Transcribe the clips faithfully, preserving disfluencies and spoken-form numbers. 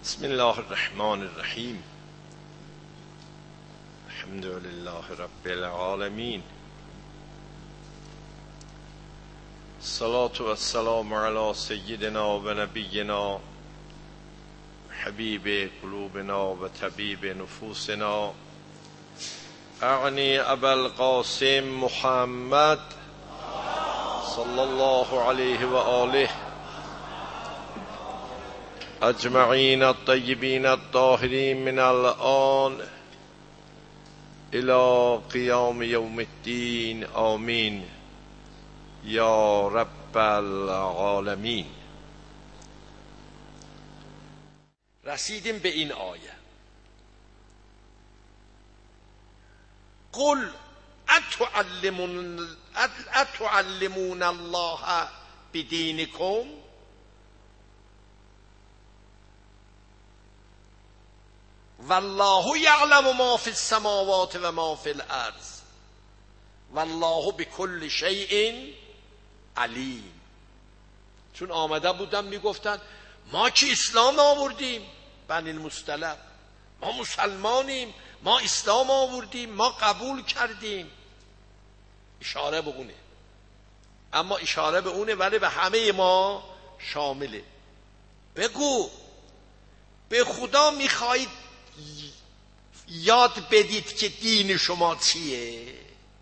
بسم الله الرحمن الرحیم. الحمد لله رب العالمین. الصلاة والسلام علی سیدنا و نبینا حبیب قلوبنا و طبیب نفوسنا اعنی ابا القاسم محمد صلی الله علیه و آله اجمعین الطیبین الطاهرین من الآن الى قیام یوم الدین آمین یا رب العالمین. رسیدیم به این آیه: قل اتعلمون اتعلمون الله بدینکم والله یعلم ما فی السماوات و ما فی الارض والله بكل شیء علیم. چون آمده بودن میگفتن ما که اسلام آوردیم، بنی المصطلق، ما مسلمانیم، ما اسلام آوردیم، ما قبول کردیم. اشاره به اونه، اما اشاره به اونه ولی به همه ما شامله. بگو به خدا میخواهید یاد بدید که دین شما چیه؟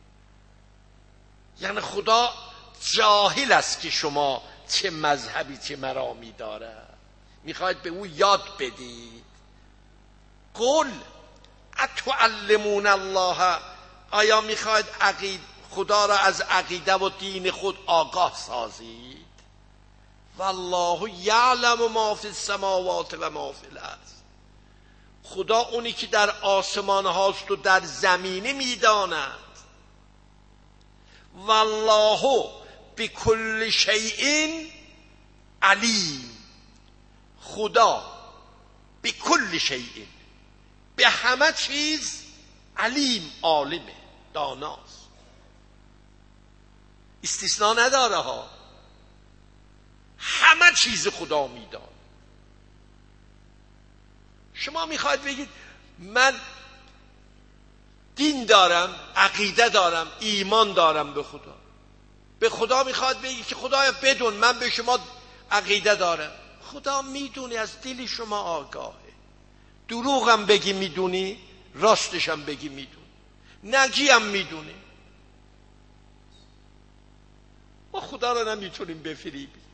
یعنی خدا جاهل است که شما چه مذهبی چه مرامی داره، میخواید به او یاد بدید. قل اتعلمون الله، آیا میخواید عقید خدا را از عقیده و دین خود آگاه سازید؟ والله یعلم ما فی السماوات و ما فی الارض، خدا اونی که در آسمان هاست و در زمینه میداند. والله بكل شیء علیم، خدا بكل شیء، به همه چیز علیم، عالمه، داناست، استثناء نداره ها، همه چیز خدا میداند. شما میخواید بگید من دین دارم، عقیده دارم، ایمان دارم به خدا. به خدا میخواد بگید که خدایا بدون من به شما عقیده دارم. خدا میدونی، از دل شما آگاهه. دروغم بگی میدونی، راستشم بگی میدونی، نگیم میدونی. ما خدا رو نمیتونیم بفریبیم.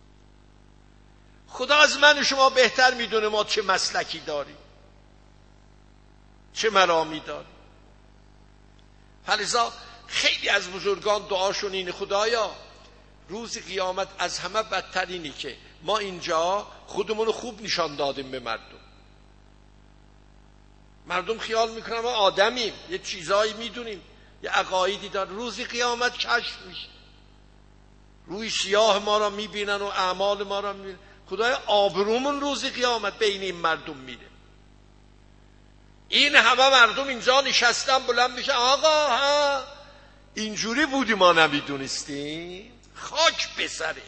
خدا از من و شما بهتر میدونه ما چه مسلکی داریم، چه مرامی داریم. فلذا خیلی از بزرگان دعاشون اینه: خدایا روز قیامت از همه بدتر اینی که ما اینجا خودمون رو خوب نشان دادیم به مردم. مردم خیال میکنن ما آدمیم، یه چیزایی میدونیم، یه عقایدی دار. روز قیامت کشف میشه، روی سیاه ما را میبینن و اعمال ما را میبینن. خدای آبرومون روز قیامت بین این مردم میره. این همه مردم اینجا نشستن بلند میشه: آقا ها اینجوری بودی ما نمیدونستیم. خاک بسره،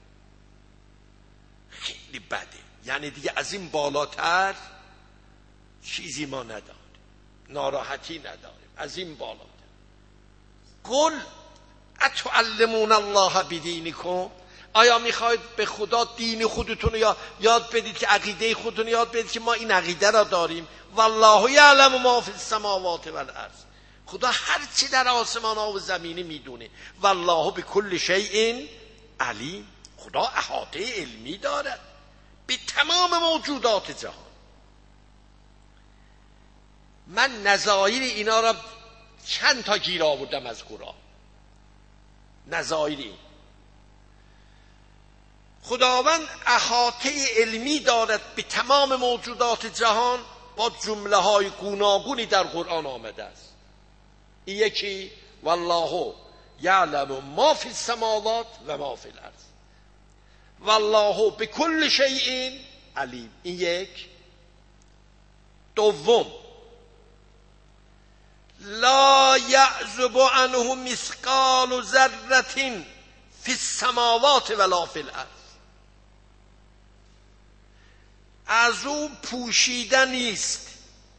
خیلی بده. یعنی دیگه از این بالاتر چیزی ما نداریم، ناراحتی نداریم از این بالاتر. قل اتعلمون الله بدینکم، آیا میخواید به خدا دین خودتون رو یاد بدید، که عقیده خودتون یاد بدید که ما این عقیده را داریم؟ والله یعلم ما فی السماوات و الارض، خدا هر چی در آسمان ها و زمینه میدونه. والله بكل شیء علیم، خدا احاطه علمی دارد به تمام موجودات جهان. من نظایر اینا را چند تا گیر آوردم از قرآن. نظایر این خداوند احاطه علمی دارد به تمام موجودات جهان با جمله های گوناگونی در قرآن آمده است. این یکی والله یعلم ما فی السماوات و ما فی الارض والله بكل شیء علیم. این یک. دوم لا یعزب عنه مثقال ذره فی السماوات ولا فی الارض، از او پوشیده نیست،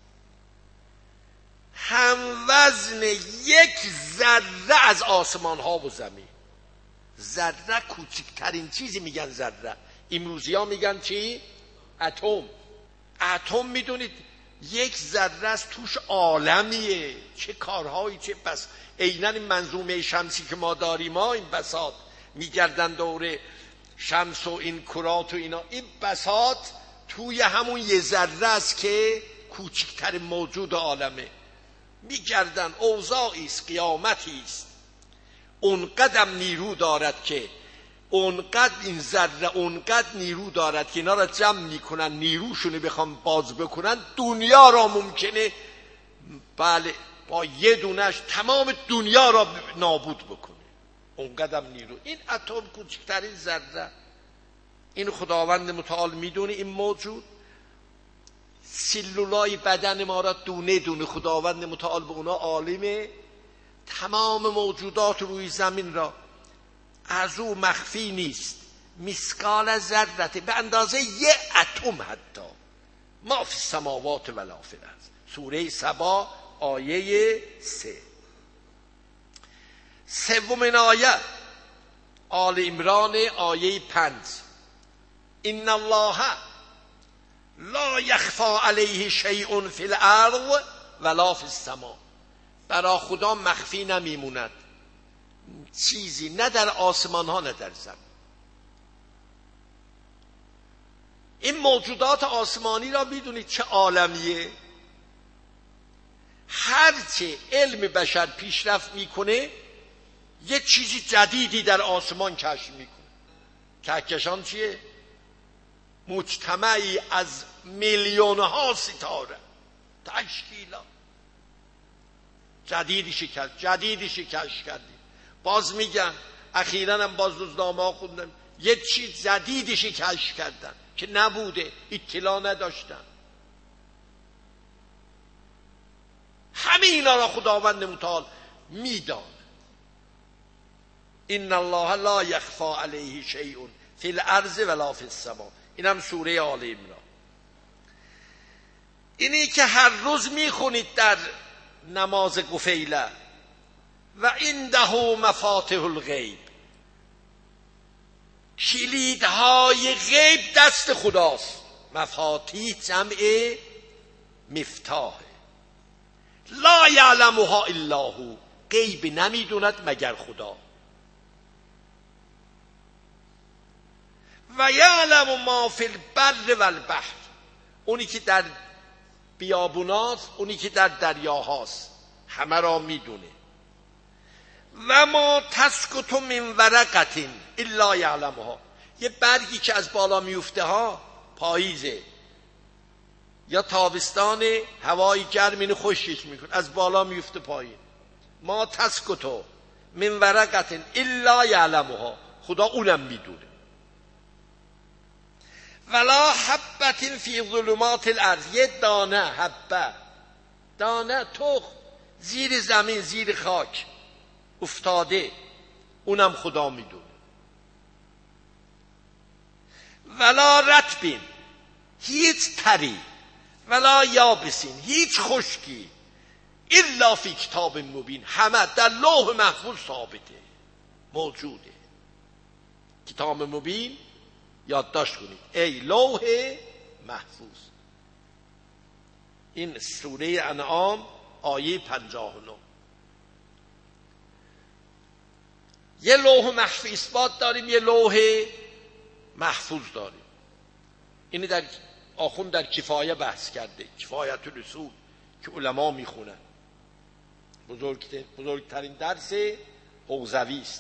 هم وزن یک ذره از آسمان ها و زمین. ذره کوچکترین چیزی میگن ذره. امروزی ها میگن چی؟ اتم. اتم میدونید یک ذره است، توش عالمیه، چه کارهایی، چه بس. عیناً این منظومه شمسی که ما داریم ما، این بساط میگردن دور شمس و این کرات و اینا، این بساط توی همون یه ذره است که کوچکترین موجود عالمه. میگردن، اوضاعی است، قیامتی است، اونقدر نیرو دارد که اونقدر این ذره اونقدر نیرو دارد که اینا را جمع میکنن، نیروشونو بخوام باز بکنن، دنیا را ممکنه بله با یه دونش تمام دنیا را نابود بکنه. اونقدر نیرو. این اتم کوچکترین ذره. این خداوند متعال میدونه این موجود. سلولای بدن ما را دونه دونه خداوند متعال به اونا عالمه. تمام موجودات روی زمین را از او مخفی نیست. مثقال ذره، به اندازه یه اتم حتی. ما فی السماوات و لا فی الارض. سوره سبا آیه سه. سومین آیه آل عمران آیه پنج. ان الله لا یخفی علیه شیء فی الارض ولا فی السماء. برای خدا مخفی نمیموند چیزی، نه در آسمان ها نه در زمین. این موجودات آسمانی را میدونید چه عالمیه؟ هرچه علم بشر پیشرفت میکنه یه چیزی جدیدی در آسمان کشف میکنه. کهکشان چیه؟ مجتمعی از میلیون ها ستاره، تشکیلات جدیدی شکست جدیدی شکست کردیم. باز میگن اخیراً هم باز روزنامه ها خوندم یه چیز جدیدی شکست کردن که نبوده، اطلاع نداشتن. همه اینا را خداوند متعال میدان. ان الله لا یخفی علیه شیء فی الارض ولا فی السماء. اینم سوره آل عمران. اینی که هر روز میخونید در نماز گفیله و عنده مفاتیح الغیب. کلیدهای غیب دست خداست. مفاتیح جمع مفتاح. لا یعلمها الا هو. غیب نمیدوند مگر خدا. و یعلم ما فی البر و البحر. اونی که در بیابونات، اونی که در دریاهاست، همه را میدونه. و ما تسکت من ورقة الا یعلمها. یه برگی که از بالا میفته ها، پاییزه یا تابستان، هوای گرم اینو خشکش میکنه، از بالا میفته پایین. ما تسکت من ورقة الا یعلمها. خدا اونم میدونه. ولا حبة فی ظلمات الارض. یه دانه، حبه دانه تخم زیر زمین، زیر خاک افتاده، اونم خدا میدونه. ولا رطبین، هیچ تری، ولا یابسین، هیچ خشکی، الا فی کتاب مبین. همه در لوح محفوظ ثابته، موجوده. کتاب مبین یادداشت کنید، ای لوح محفوظ. این سوره انعام آیه پنجاه و نه. یه لوح محفوظ اثبات داریم، یه لوح محفوظ داریم. اینی در آخوند در کفایه بحث کرده، کفایت الرسول که علما میخونن. بزرگترین درس حوزوی است.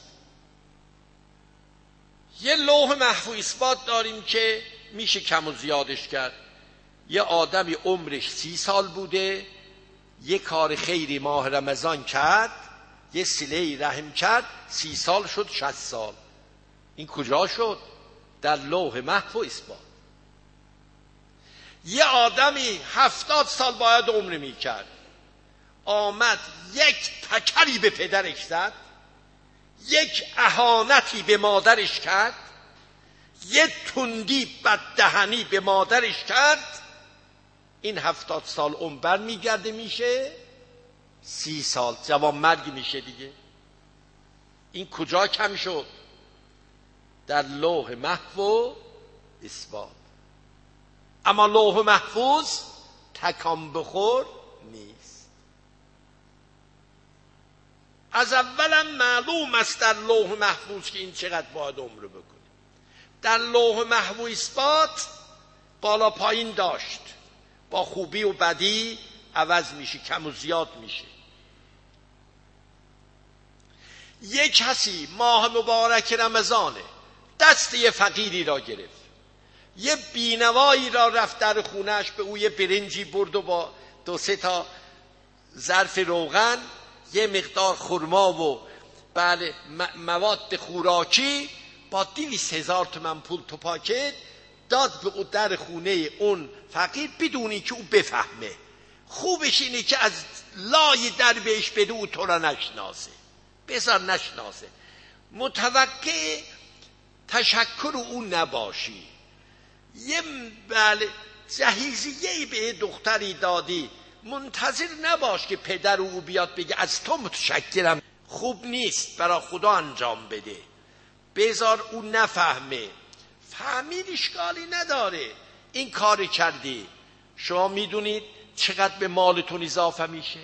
یه لوح محفوظ اثبات داریم که میشه کم و زیادش کرد. یه آدمی عمرش سی سال بوده، یه کار خیری ماه رمضان کرد، یه صله رحم کرد، سی سال شد شصت سال. این کجا شد؟ در لوح محفوظ اثبات. یه آدمی هفتاد سال باید عمر میکرد، آمد یک تکری به پدرش زد، یک اهانتی به مادرش کرد، یه تندی بددهنی به مادرش کرد، این هفتاد سال عمر بر میگرده میشه سی سال جوان مرگ میشه دیگه. این کجا کم شد؟ در لوح محفوظ و اثبات. اما لوح محفوظ تکان بخور نیست. از اولم معلوم است در لوح محفوظ که این چقدر باید عمر بکنه. در لوح محفوظ اثبات بالا پایین داشت، با خوبی و بدی عوض میشه، کم و زیاد میشه. یک کسی ماه مبارک رمضانه دست یه فقیری را گرفت، یه بینوایی را رفت در خونهش، به او یه برنجی برد و با دو سه تا ظرف روغن یه مقدار خرما و بله مواد خوراکی با دویست هزار تومن پول تو پاکت داد به او در خونه اون فقیر بدونی که او بفهمه. خوبش اینه که از لای در بهش بده او تو را نشناسه، بذار نشناسه، متوقع تشکر او نباشی. یه بله جهیزیه‌ای به دختری دادی، منتظر نباش که پدر او بیاد بگه از تو متشکرم. خوب نیست، برای خدا انجام بده، بذار او نفهمه. فهمید اشکالی نداره، این کار کردی. شما میدونید چقدر به مالتون اضافه میشه؟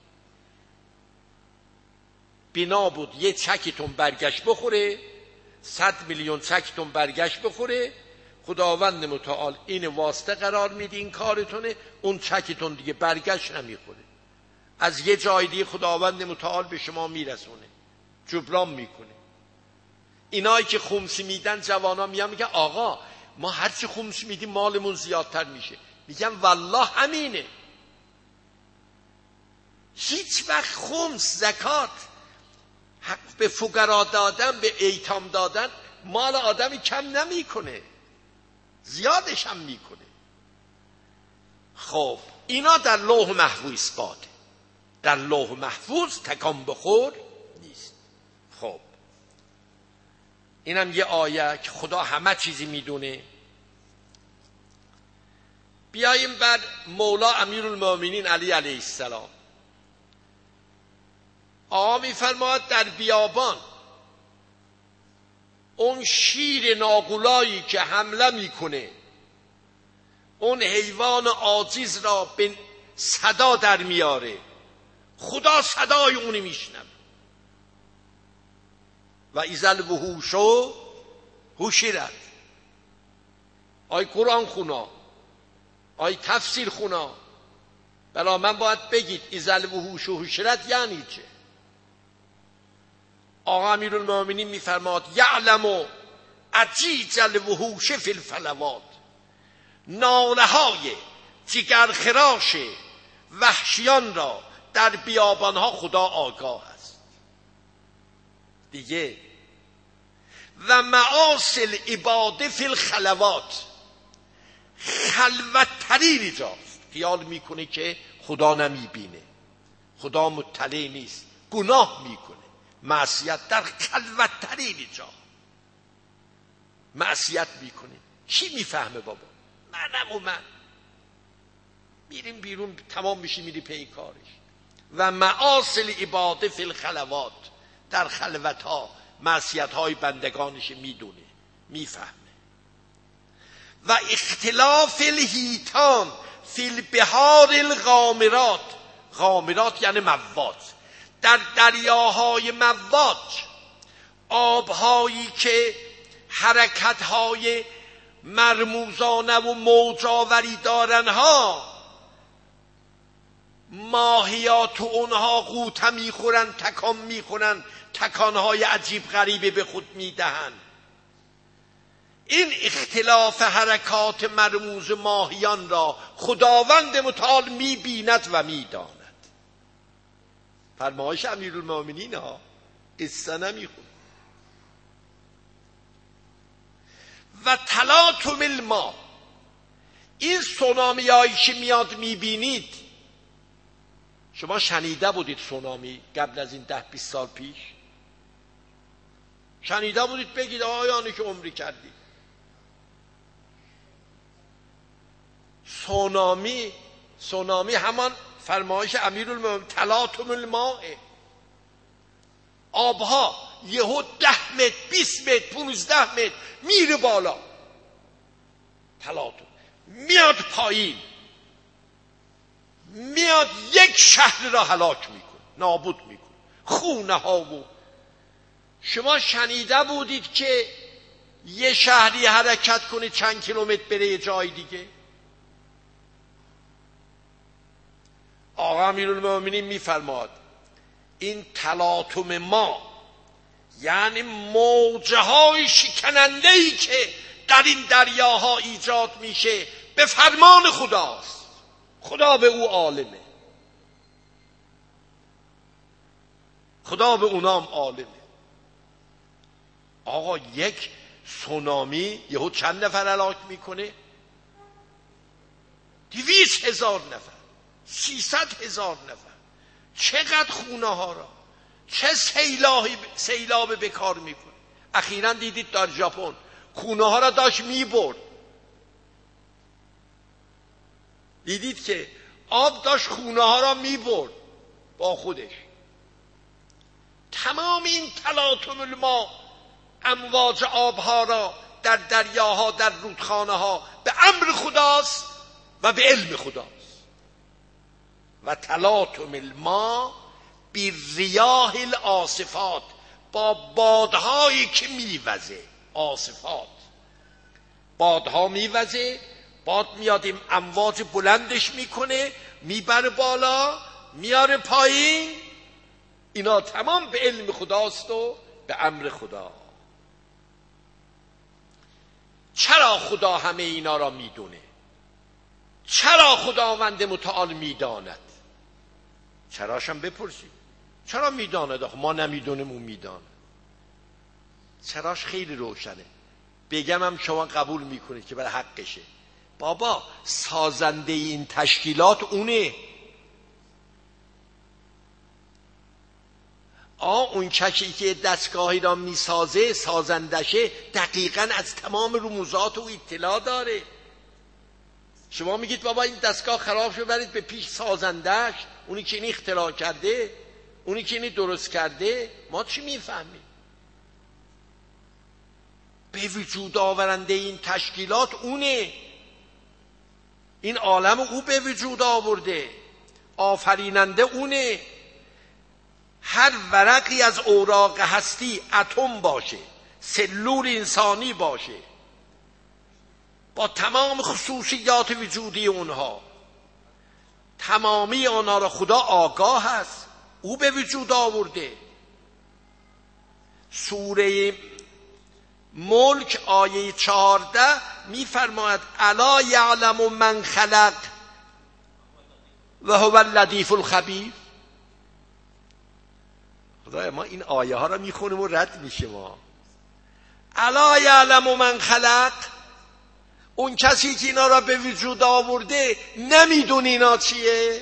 بنا بود یه چکتون برگشت بخوره، صد میلیون چکتون برگشت بخوره، خداوند متعال این واسطه قرار میده این کارتونه، اون چکتون دیگه برگشت نمیخوره، از یه جای دیگه خداوند متعال به شما میرسونه، جبران میکنه. اینایی که خمسی میدن جوانا میان میگن آقا ما هرچی خمس میدیم مالمون زیادتر میشه. میگم والله همینه، هیچ وقت خمس زکات به فقرا دادن، به ایتام دادن مال آدمی کم نمیکنه، زیادش هم میکنه. خب اینا در لوح محفوظ اثباته، در لوح محفوظ تکان بخور نیست. خب اینم یه آیه که خدا همه چیزی میدونه. بیاییم بر مولا امیرالمومنین علی علیه السلام. آقا میفرماید در بیابان اون شیر ناقولایی که حمله میکنه، اون حیوان عاجز را به صدا در میاره، خدا صدای اونی میشنوه. و اذا الوحوش حشرت. آی قرآن خونا، آی تفسیر خونا، بلا من باید بگید اذا الوحوش حشرت یعنی چه؟ آقا امیرالمومنین میفرماد یعلم عجیج الوحوش فی الفلوات. ناله های جگرخراش وحشیان را در بیابانها خدا آگاه است دیگه. و معاصی العباد فی الخلوات. خلوت ترین جاست. خیال میکنه که خدا نمیبینه، خدا مطلع نیست، گناه میکنه، معصیت در خلوت ترین جا معصیت میکنه. کی میفهمه بابا؟ منم و من میریم بیرون تمام میشی میری پی کارش. و معاصی العباد فی الخلوات. در خلوت ها معصیت های بندگانش میدونه، میفهمه. و اختلاف الحیتان فی البحار الغامرات. غامرات یعنی مواج. در دریاهای مواج، آبهایی که حرکتهای مرموزانه و موجاوری دارنها، ماهیات اونها غوطه میخورن، تکان میخورن، تکانهای عجیب غریبه به خود میدهن. این اختلاف حرکات مرموز ماهیان را خداوند متعال میبیند و میداند. فرمایش امیرالمومنین ها، قصه نمیخونه. و تلاطم الماء. این سونامی هایی که میاد میبینید، شما شنیده بودید سونامی قبل از این ده بیست سال پیش؟ شنیده بودید بگید آیانی که عمری کردید؟ سونامی سونامی همان فرمایش امیرالمومنین تلاطم الماء، آبها یهو ده متر بیست متر پونزده متر میره بالا، تلاطم میاد پایین، میاد یک شهر را هلاک میکنه، نابود میکنه، خونه ها و شما شنیده بودید که یه شهری حرکت کنه چند کیلومتر بره یه جای دیگه؟ آقا امیرالمومنین میفرماد این تلاطم ما یعنی موجه های شکننده ای که در این دریاها ایجاد میشه به فرمان خداست، خدا به او عالمه، خدا به اونام عالمه. آقا یک سونامی یهو چند نفر هلاک میکنه؟ دویست هزار نفر، سیصد هزار نفر. چقدر خونه ها را چه سیلاب به کار میکنه. اخیراً دیدید در ژاپن خونه ها را داشت میبرد، دیدید که آب داشت خونه ها را میبرد با خودش. تمام این تلاطم الماء، امواج آبها را در دریاها، در رودخانه ها به امر خداست و به علم خداست. و تلاطم الماء بالریاح العاصفات، با بادهایی که میوزه، عاصفات، بادها میوزه، باد میاد این امواج بلندش میکنه، میبره بالا، میاره پایین، اینا تمام به علم خداست و به امر خدا. چرا خدا همه اینا را میدونه؟ چرا خداوند متعال میداند؟ چراشم بپرسید چرا میداند؟ آخه ما نمیدونیم اون میداند. چراش خیلی روشنه، بگم هم شما قبول میکنید که برای حقشه. بابا سازنده این تشکیلات اونه. آ اون کسی که دستگاهی را میسازه، سازندشه، دقیقاً از تمام رموزات و اطلاع داره. شما میگید بابا این دستگاه خراب شد، برید به پیش سازندش، اونی که این اختراع کرده، اونی که این درست کرده. ما چی میفهمیم؟ به وجود آورنده این تشکیلات اونه. این عالم او به وجود آورده، آفریننده اونه. هر ورقی از اوراق هستی اتم باشه، سلول انسانی باشه، با تمام خصوصیات وجودی اونها، تمامی آنها را خدا آگاه است، او به وجود آورده. سوره ملک آیه چهارده میفرماید الا یعلم من خلق و هو اللطیف الخبیر. خدایا ما این آیه ها را میخونیم و رد میشه. ما الا یعلم من خلق، اون کسی که اینا را به وجود آورده نمیدونه اینا چیه؟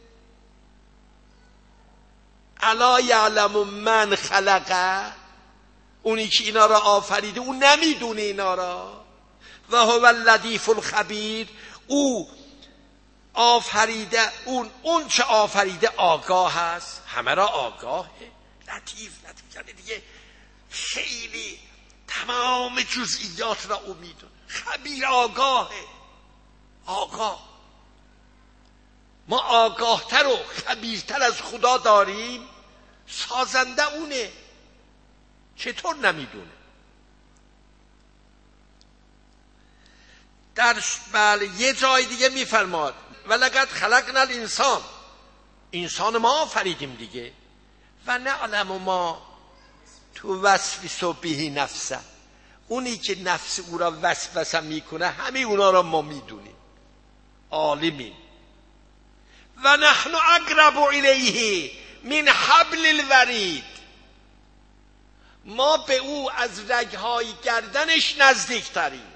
الا یعلم من خلقه، اونی که اینا را آفریده اون نمیدونه اینا را. و هو اللطیف الخبیر، او آفریده، اون اون چه آفریده آگاه هست، همه را آگاهه. لطیف لطیف یعنی دیگه خیلی تمام جزئیات را او میدونه. خبیر آگاهه، آگاه. ما آگاهتر و خبیرتر از خدا داریم؟ سازنده اونه، چطور نمیدونه؟ در بله یه جای دیگه میفرماد ولقد خلقنا الانسان، انسان ما آفریدیم دیگه. و نعلم ما تو وسوس به نفسه، اونی که نفس او را وسوسه میکنه همه اونا را ما میدونیم، عالمیم. و نحن اقرب الیه من حبل الورید، ما به او از رگهای گردنش نزدیکتریم.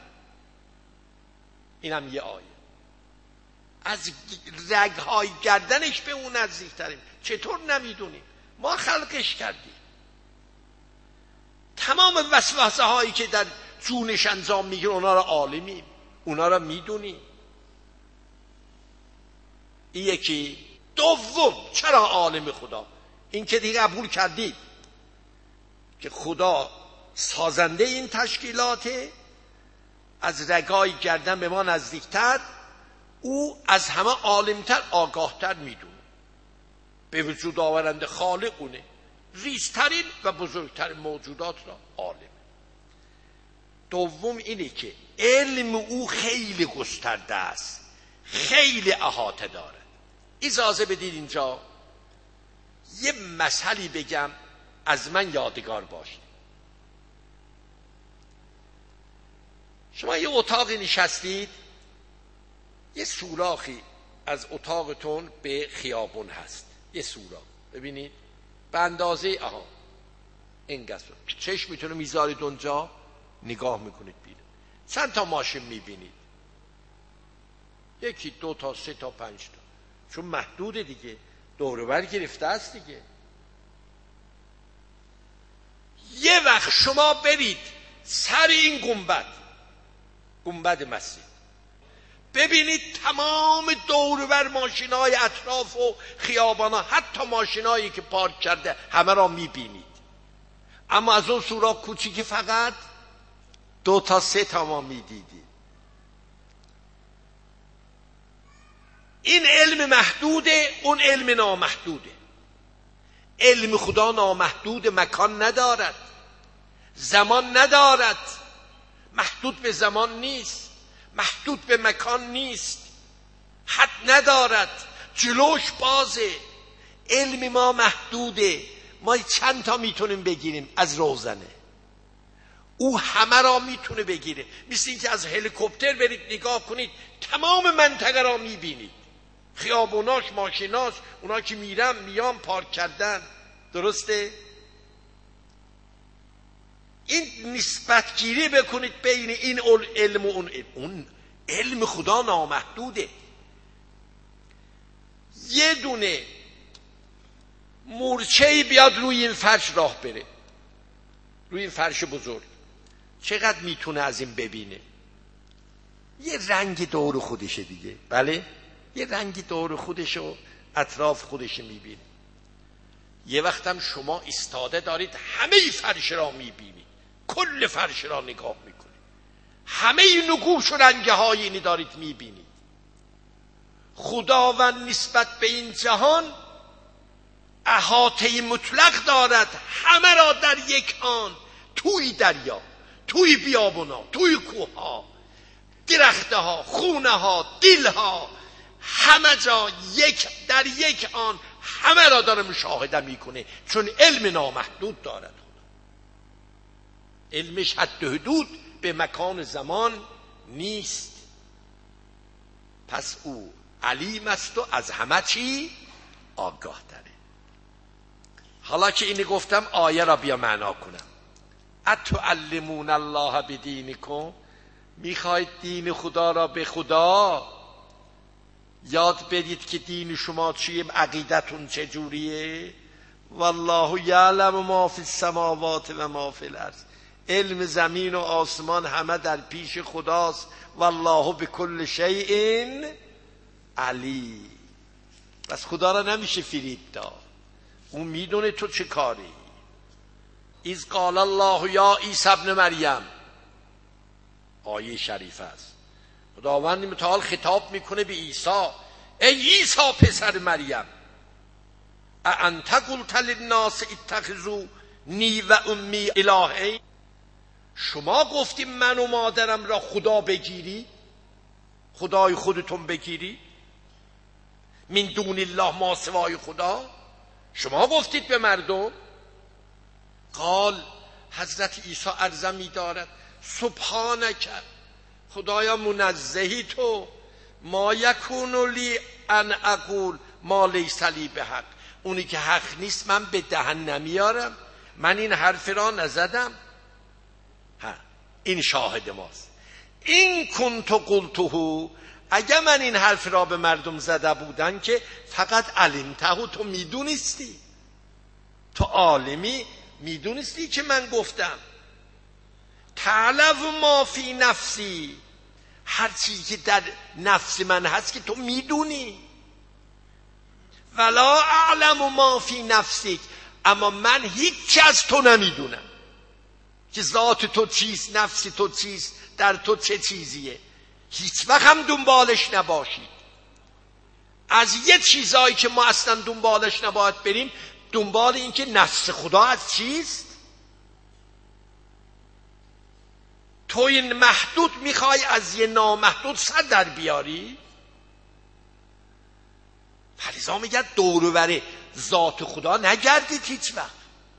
اینم یه آیه، از رگهای گردنش به او نزدیکتریم. چطور نمیدونیم؟ ما خلقش کردیم. تمام وسوسه هایی که در جونش انجام میگیره اونا را عالمیم، اونا را میدونیم. این یکی. دوم چرا عالم خدا؟ این که دیگه قبول کردید که خدا سازنده این تشکیلاته، از رگای گردن به ما نزدیکتر، او از همه عالمتر آگاهتر میدونه، به وجود آورنده خالق اونه، ریزترین و بزرگترین موجودات را عالم. دوم اینه که علم او خیلی گسترده است، خیلی احاطه داره. اجازه بدید اینجا یه مثلی بگم از من یادگار باشه. شما یه اتاقی نشستید، یه سوراخی از اتاقتون به خیابون هست، یه سوراخ ببینید به اندازه آها این قصد، چشمتون رو میذارید اونجا نگاه میکنید بیرون، چند تا ماشین میبینید؟ یکی دو تا سه تا پنج تا، چون محدوده دیگه، دور و بر گرفته است دیگه. یه وقت شما برید سر این گنبد، گنبد مسجد، ببینید تمام دور و بر ماشینای اطراف و خیابانا، حتی ماشینایی که پارک کرده همه را میبینید، اما از اون سوراخ کوچیکی فقط دو تا سه تا ما میدیدید. این علم محدوده، اون علم نامحدوده. علم خدا نامحدود، مکان ندارد، زمان ندارد، محدود به زمان نیست، محدود به مکان نیست، حد ندارد، جلوش بازه. علم ما محدوده، ما چند تا میتونیم بگیریم از روزنه، او همه را میتونه بگیره. مثل این که از هلیکوپتر برید نگاه کنید تمام منطقه را میبینید، خیابوناش، ماشیناش، اونا که میرن میان پارک کردن، درسته؟ این نسبت گیری بکنید بین این علم و اون علم. اون علم خدا نامحدوده. یه دونه مورچه‌ای بیاد روی این فرش راه بره، روی این فرش بزرگ، چقدر میتونه از این ببینه؟ یه رنگ دور خودشه دیگه، بله، یه رنگ دور خودش و اطراف خودش میبینه. یه وقتم شما ایستاده دارید همه فرش را میبینید، کل فرش را نگاه میکنید، همه نقوش و رنگه های اینی دارید میبینید. خداوند نسبت به این جهان احاطه مطلق دارد، همه را در یک آن، توی دریا، توی بیابونا، توی کوها، درخته ها، خونه ها، دل ها، همه جا یک در یک آن، همه را داره مشاهده میکنه، چون علم نامحدود دارد. علمش حد و حدود به مکان زمان نیست. پس او علیم است و از همه چی آگاه تره. حالا که اینی گفتم آیه را بیا معنا کنم. اتعلمون الله بدینکم، میخواید دین خدا را به خدا یاد بدید که دین شما چیه، عقیدتون چجوریه؟ والله یعلم ما فی السماوات و ما فی الارض، علم زمین و آسمان همه در پیش خداست. والله بكل شیء علیم. بس خدا را نمیشه فریب داد، اون میدونه تو چه کاری. اذ قال الله یا عیسی ابن مریم، آیه شریف است، خداوند متعال خطاب میکنه به عیسی، ای عیسی پسر مریم، اانت قلت للناس اتخذونی و امی الهین، شما گفتیم من و مادرم را خدا بگیری، خدای خودتون بگیری، من دون الله، ما سوای خدا، شما گفتید به مردم. قال، حضرت عیسی عرضه می دارد سبحانک، خدایا منزهی تو، ما یکون لی ان اقول ما لیس لی بحق، اونی که حق نیست من به دهن نمیارم، من این حرف را نزدم. ها، این شاهد ماست. این کنت قلته، اگه من این حرف را به مردم زده بودن که فقط علمته، تو میدونستی، تو عالمی، میدونستی که من گفتم. تعلم ما فی نفسی، هر چیزی که در نفس من هست که تو میدونی. ولا اعلم ما فی نفسک، اما من هیچ از تو نمیدونم که ذات تو چیست، نفس تو چیست، در تو چه چیزیه. هیچ وقت هم دنبالش نباشید. از یه چیزایی که ما اصلا دنبالش نباید بریم، دنبال این که نفس خدا از چیست. تو این محدود میخوای از یه نامحدود صد در بیاری. فلذا میگه دور و بر ذات خدا نگردید هیچ وقت.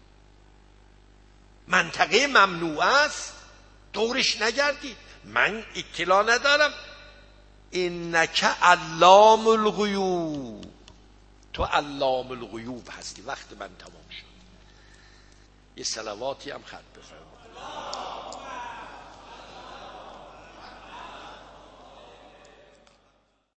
منطقه ممنوع است، دورش نگردید. من اطلاع ندارم. انک علام الغیوب، تو علام الغیوب هستی. وقت من تمام شد. یه صلواتی هم خط بفرمایید.